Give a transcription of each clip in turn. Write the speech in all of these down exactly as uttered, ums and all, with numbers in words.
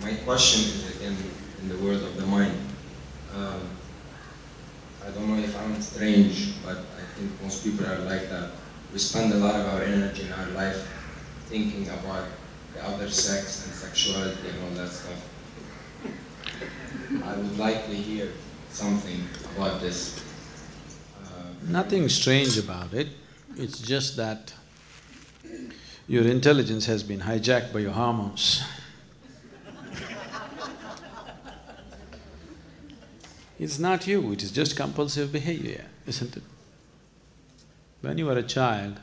my question is again in the world of the mind. Um, I don't know if I'm strange, but I think most people are like that. We spend a lot of our energy in our life thinking about the other sex and sexuality and all that stuff. I would like to hear something about this. Uh, Nothing strange about it, it's just that your intelligence has been hijacked by your hormones. It's not you, it is just compulsive behavior, isn't it? When you were a child,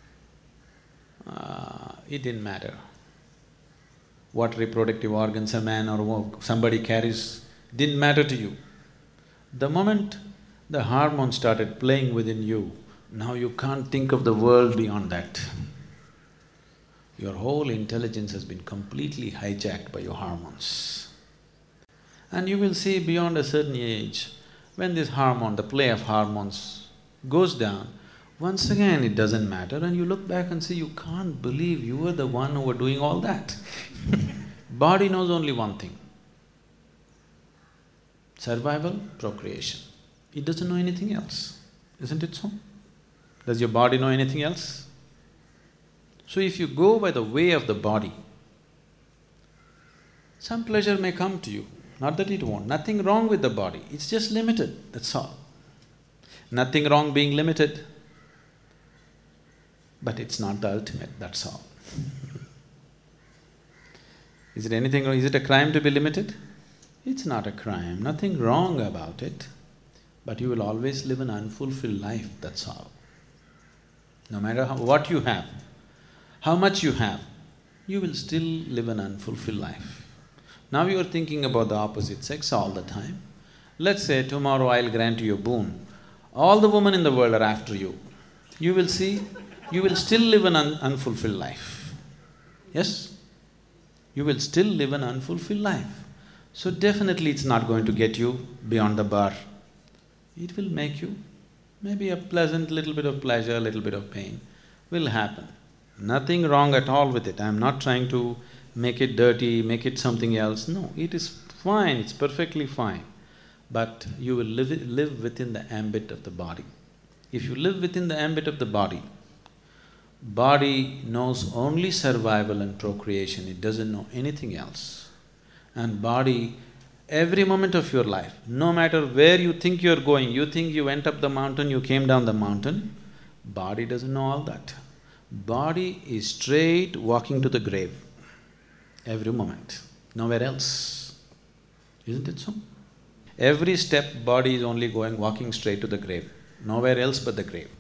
uh, it didn't matter what reproductive organs a man or wo- somebody carries, didn't matter to you. The moment the hormone started playing within you, now you can't think of the world beyond that. Your whole intelligence has been completely hijacked by your hormones. And you will see beyond a certain age, when this hormone, the play of hormones goes down, once again it doesn't matter and you look back and say, you can't believe you were the one who were doing all that. Body knows only one thing: survival, procreation. It doesn't know anything else, isn't it so? Does your body know anything else? So if you go by the way of the body, some pleasure may come to you, not that it won't, nothing wrong with the body, it's just limited, that's all. Nothing wrong being limited, but it's not the ultimate, that's all. Is it anything wrong? Is it a crime to be limited? It's not a crime, nothing wrong about it, but you will always live an unfulfilled life, that's all. No matter how, what you have, how much you have, you will still live an unfulfilled life. Now you are thinking about the opposite sex all the time. Let's say tomorrow I'll grant you a boon, all the women in the world are after you. You will see, you will still live an un unfulfilled life. Yes? You will still live an unfulfilled life. So definitely it's not going to get you beyond the bar. It will make you, maybe a pleasant little bit of pleasure, a little bit of pain will happen. Nothing wrong at all with it. I'm not trying to make it dirty, make it something else. No, it is fine, it's perfectly fine. But you will live, live within the ambit of the body. If you live within the ambit of the body, body knows only survival and procreation, it doesn't know anything else. And body, every moment of your life, no matter where you think you're going, you think you went up the mountain, you came down the mountain, body doesn't know all that. Body is straight walking to the grave, every moment, nowhere else, isn't it so? Every step, body is only going, walking straight to the grave, nowhere else but the grave.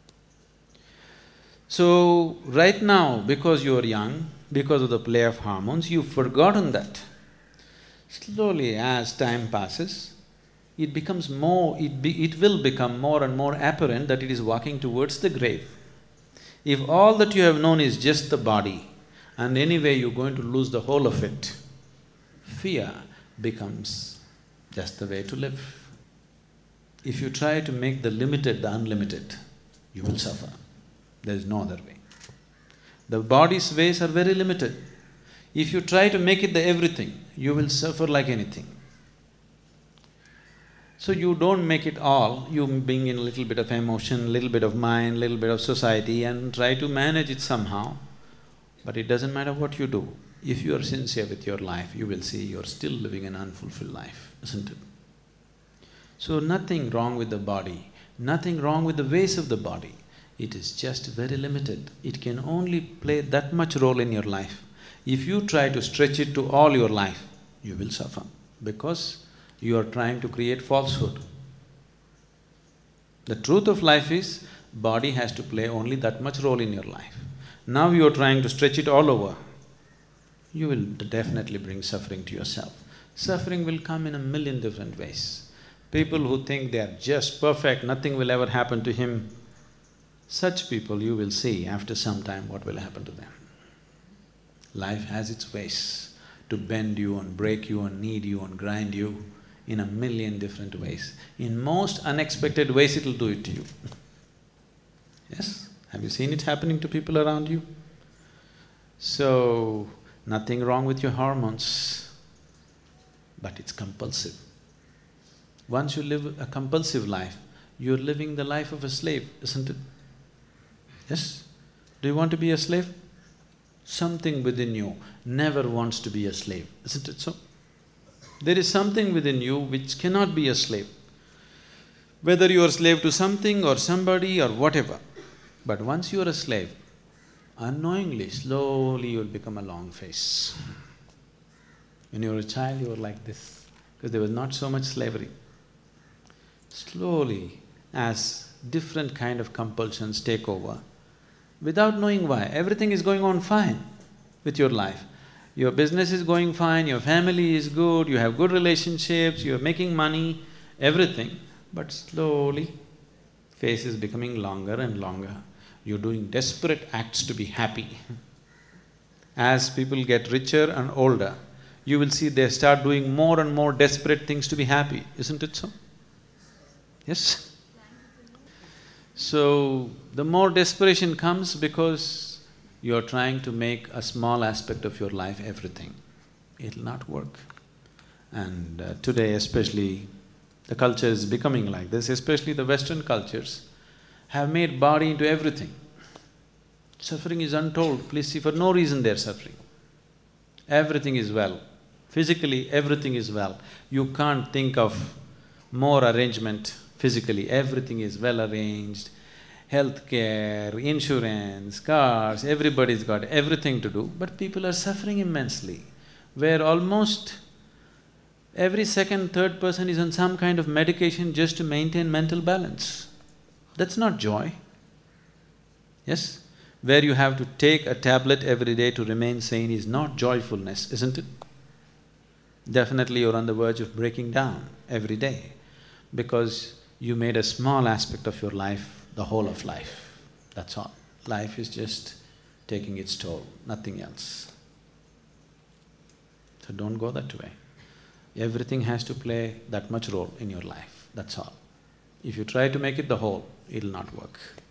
So, right now, because you're young, because of the play of hormones, you've forgotten that. Slowly, as time passes, it becomes more… it be, it will become more and more apparent that it is walking towards the grave. If all that you have known is just the body, and anyway you're going to lose the whole of it, fear becomes just the way to live. If you try to make the limited the unlimited, you will suffer. There is no other way. The body's ways are very limited. If you try to make it the everything, you will suffer like anything. So you don't make it all, you bring in a little bit of emotion, little bit of mind, little bit of society and try to manage it somehow. But it doesn't matter what you do, if you are sincere with your life, you will see you're still living an unfulfilled life, isn't it? So nothing wrong with the body, nothing wrong with the ways of the body. It is just very limited. It can only play that much role in your life. If you try to stretch it to all your life, you will suffer because you are trying to create falsehood. The truth of life is, body has to play only that much role in your life. Now you are trying to stretch it all over, you will definitely bring suffering to yourself. Suffering will come in a million different ways. People who think they are just perfect, nothing will ever happen to him, such people you will see after some time what will happen to them. Life has its ways to bend you and break you and knead you and grind you in a million different ways. In most unexpected ways it'll do it to you. Yes? Have you seen it happening to people around you? So, nothing wrong with your hormones. but it's compulsive. Once you live a compulsive life, you're living the life of a slave, isn't it? Yes? Do you want to be a slave? Something within you never wants to be a slave, isn't it so? There is something within you which cannot be a slave. Whether you are a slave to something or somebody or whatever, but once you are a slave, unknowingly, slowly you'll become a long face. When you were a child, you were like this, because there was not so much slavery. Slowly, as different kind of compulsions take over, without knowing why, everything is going on fine with your life. Your business is going fine, your family is good, you have good relationships, you're making money, everything, but slowly, face is becoming longer and longer. You're doing desperate acts to be happy. As people get richer and older, you will see they start doing more and more desperate things to be happy, isn't it so? Yes? So, the more desperation comes because you're trying to make a small aspect of your life everything. It'll not work. And uh, today especially, the culture is becoming like this, especially the Western cultures have made body into everything. Suffering is untold, please see, for no reason they're suffering. Everything is well. Physically, everything is well. You can't think of more arrangement physically, everything is well arranged. Healthcare, insurance, cars, everybody's got everything to do, but people are suffering immensely, where almost every second, third person is on some kind of medication just to maintain mental balance. That's not joy. Yes? Where you have to take a tablet every day to remain sane is not joyfulness, isn't it? Definitely you're on the verge of breaking down every day because you made a small aspect of your life the whole of life, that's all. Life is just taking its toll, nothing else. So don't go that way. Everything has to play that much role in your life, that's all. If you try to make it the whole, it'll not work.